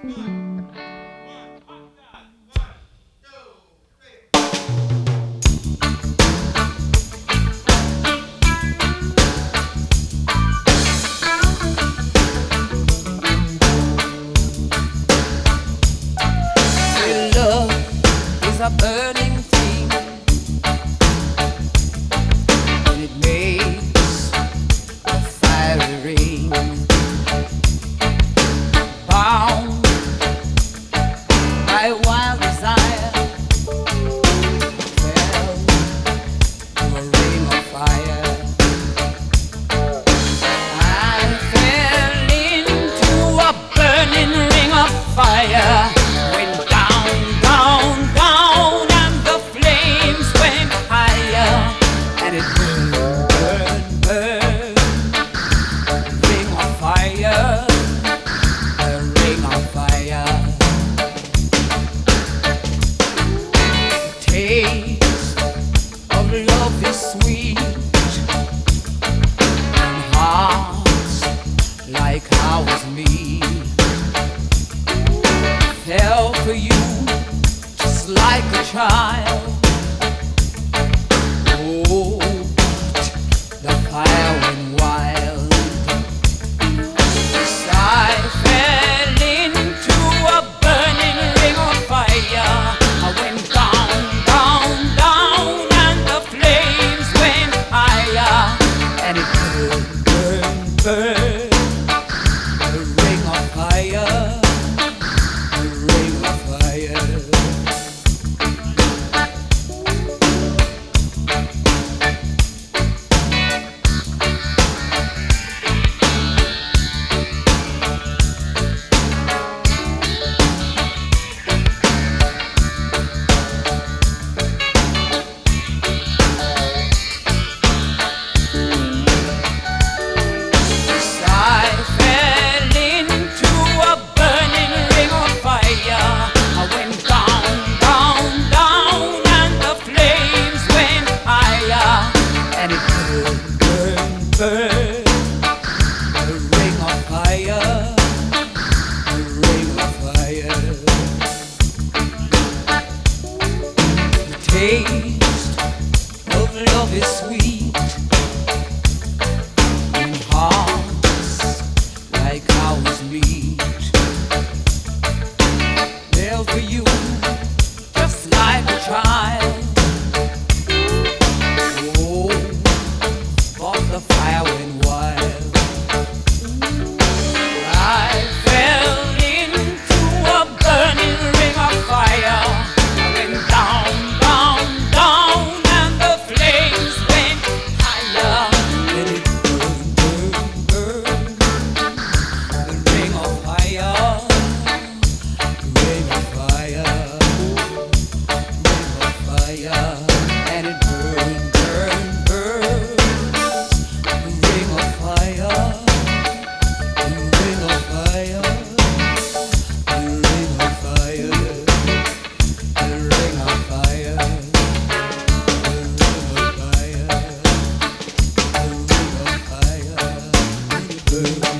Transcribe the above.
A burning thing, and it makes a fiery ring. Bound by wild desire, fell to a ring of fire. I fell into a burning ring of fire. Went down, down, down. And it burned, burned, ring of fire, a ring of fire. The taste of love is sweet, and hearts like ours meet. Fell for you just like a child. The fire went wild. I fell into a burning ring of fire. I went down, down, down, and the flames went higher. And it burned, burned, burned. The ring of fire, the ring of fire. Burn, the ring of fire, the ring of fire. The taste of love is sweet, and hearts like ours meet. They'll for you just like a child. The fire went wild. I fell into a burning ring of fire. I went down, down, down, and the flames went higher. Let it burn, burn, burn. The ring of fire, the ring of fire, ring of fire, and it burned, burned, burned. Burn.